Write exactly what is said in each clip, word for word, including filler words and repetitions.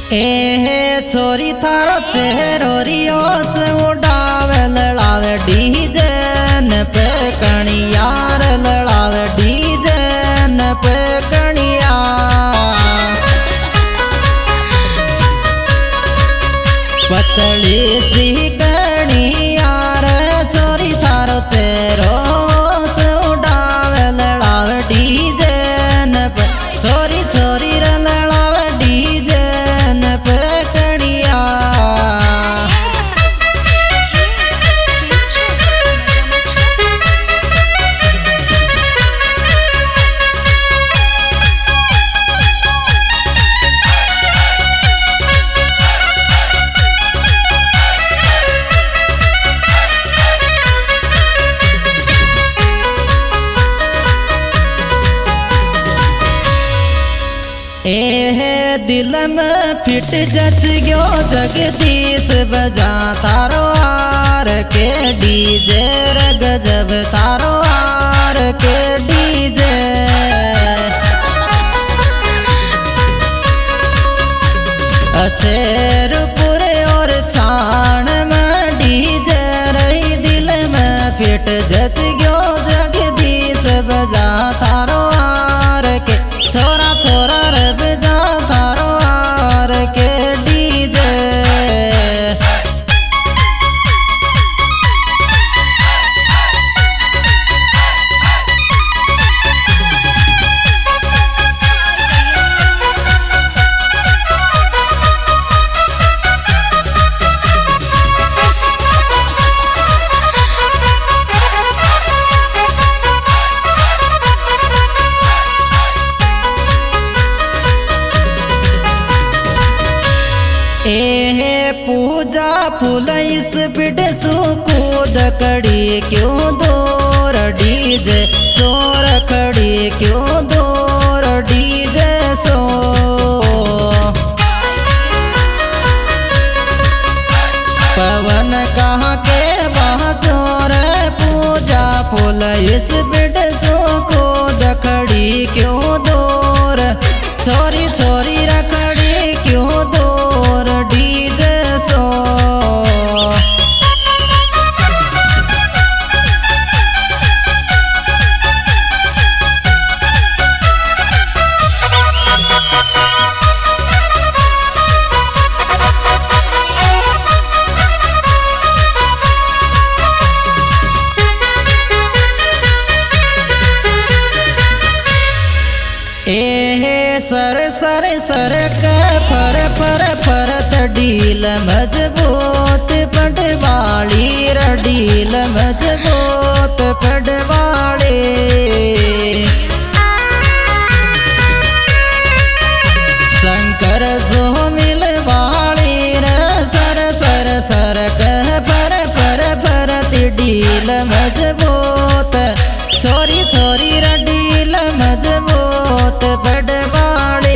ए छोरी थारो चेहरो रियोस उड़ावे लड़ावे डीजे न पे कणियार लड़ावे डीजे न पे कणिया पतली सी कणियार छोरी थारो चेहरो उड़ावे लड़ावे डीजे न पे छोरी छोरी लड़ावे डीजे न पे कणिया ए दिल में फिट जच गयो जगदीश बजा तारो आर के डीजे रे गजब तारो आर के डीजे असेरपुर और छाण में डीजे रही दिल में फिट जच गयो जगदीश बजा तारो आर के छोरा छोरा रे बजा तारो आर के डीजे ए पूजा फूल इस बिड कूद कड़ी क्यों दूर डीजे शोर खड़ी क्यों दूर डीजे सो पवन कहाँ के बांसुर पूजा फूल इस बिड कूद खड़ी क्यों दूर छोरी छोरी रखड़ी क्यों दूर डीजे सो ए सर सर सर के फर फर फरत डील मजबूत पडवाली रडील मजबूत पडवाली शंकर सो मिलवाली रे सर सर सर के फर फर फरत डील मजबूत छोरी छोरी रडील मजबूत पडवाली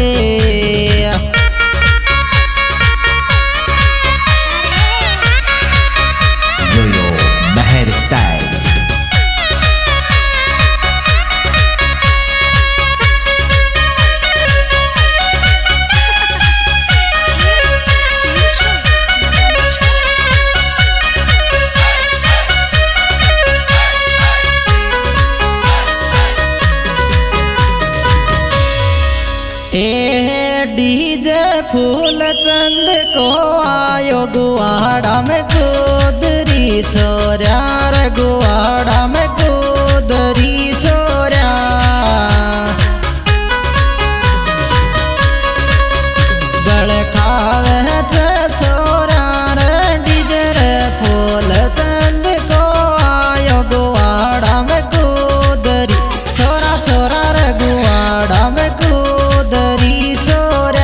Yo-Yo Mahir Style. ए डीजे फूल चंद को आयो गुआड़ा में कूदरी छोरा रे गुआड़ा में कूदरी छोरा गल खावे छोरा रे डीजे रे फूल चंद को आयो गुआड़ा में कूदरी छोरा छोरा रे गुआड़ा में कूदरी छोरा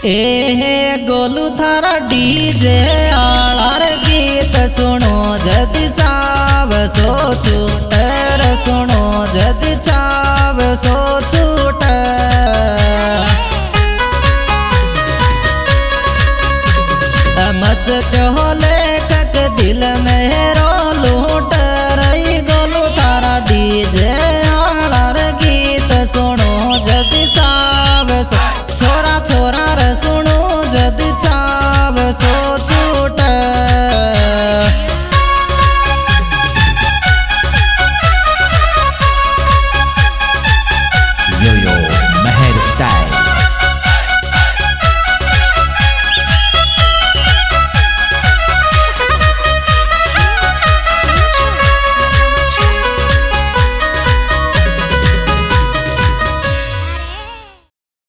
ए गोलू थारा डीजे आलार गीत सुनो जदि साव सो छूटर सुनो जदि चाव सो छूट मस्त हो लेखक दिल में रो लूट रही गोलू थारा डीजे आलार गीत सुनो जदि साव सो छोरा छोरा रे सुनो जदि चाव सो